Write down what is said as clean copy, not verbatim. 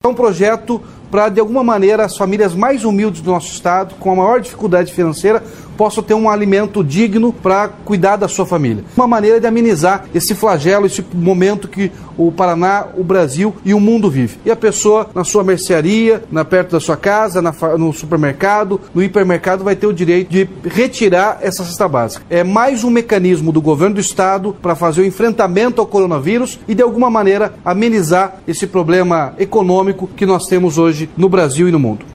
É um projeto para, de alguma maneira, as famílias mais humildes do nosso estado, com a maior dificuldade financeira, possam ter um alimento digno para cuidar da sua família. Uma maneira de amenizar esse flagelo, esse momento que o Paraná, o Brasil e o mundo vive. E a pessoa, na sua mercearia, perto da sua casa, no supermercado, no hipermercado, vai ter o direito de retirar essa cesta básica. É mais um mecanismo do governo do estado para fazer o enfrentamento ao coronavírus e, de alguma maneira, amenizar esse problema econômico que nós temos hoje no Brasil e no mundo.